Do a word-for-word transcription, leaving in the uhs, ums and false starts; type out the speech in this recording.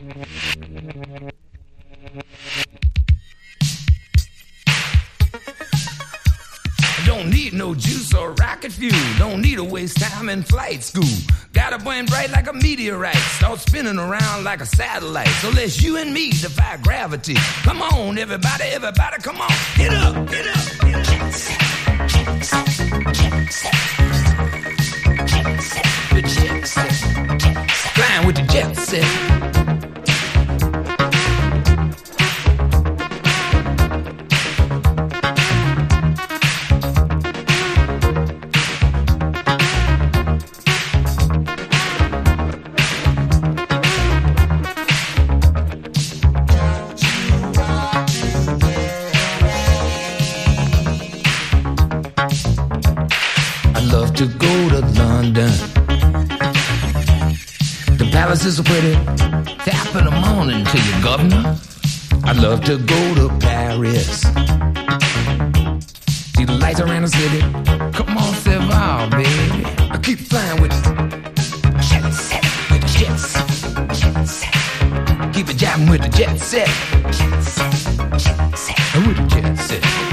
Don't need no juice or rocket fuel. Don't need to waste time in flight school. Gotta burn bright like a meteorite. Start spinning around like a satellite. So let's you and me defy gravity. Come on, everybody, everybody, come on. Get up, get up, get up. Jet set, jet set, jet set, jet set, the jet set, jet set. Flying with the jet set. To go to London. The palaces are pretty. Tap in the morning to you, governor. I'd love to go to Paris. See the lights around the city. Come on, Seval, baby. I keep flying with it. Jet set, with the jet set, jet set. Keep it jabbing with the jet set. Jet set, jet set. With the jet set.